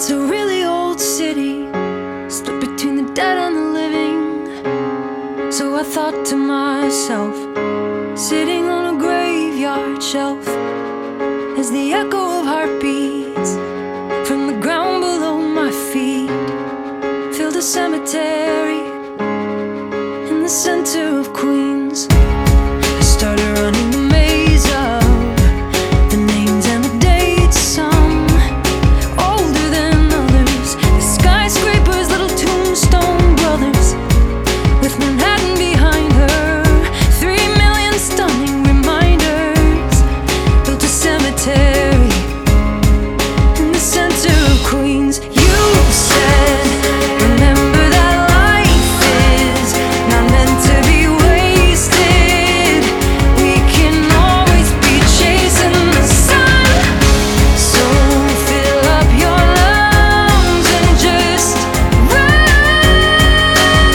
It's a really old city, split between the dead and the living. So I thought to myself, sitting on a graveyard shelf, as the echo of heartbeats from the ground below my feet filled a cemetery in the center of Queens. I started running the maze of the names and the dates, some older than others, the skyscrapers, little tombstone brothers, with Manhattan behind her, 3 million stunning reminders, built a cemetery in the center of Queens. You said, remember that life is not meant to be wasted. We can always be chasing the sun. So fill up your lungs and just run.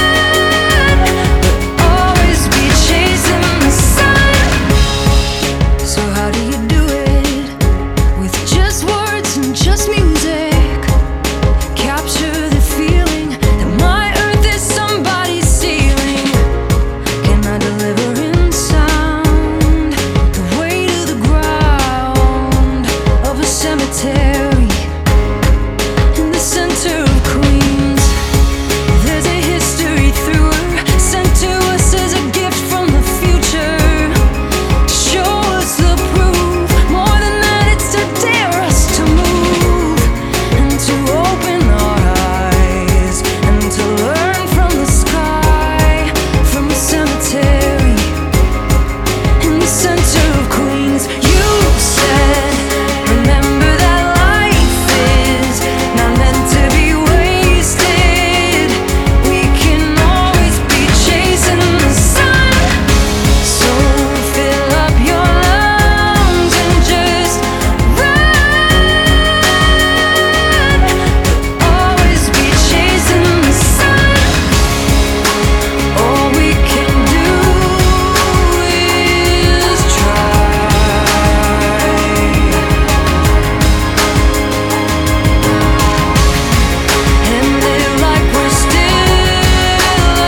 We'll always be chasing the sun. So how do you do it? With just words and just music. Capture the feeling that my earth is somebody's ceiling. Can I deliver in sound the weight of the ground of a cemetery in the center of Queens? There's a history through her, sent to us as a gift from the future, to show us the proof. More than that, it's to dare us to move and to open our eyes and to learn from the sky, from a cemetery in the center of Queens. You said, remember that life is not meant to be wasted. We can always be chasing the sun. So fill up your lungs and just run. We'll always be chasing the sun. All we can do is try and live like we're still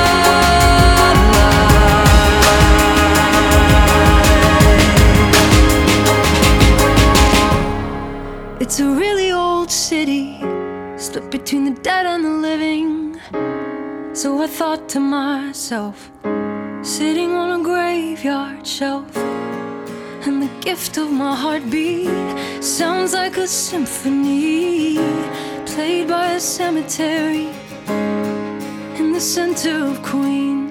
alive. It's a really old city, split between the dead and the living. So I thought to myself, sitting on a graveyard shelf, and the gift of my heartbeat sounds like a symphony played by a cemetery in the center of Queens.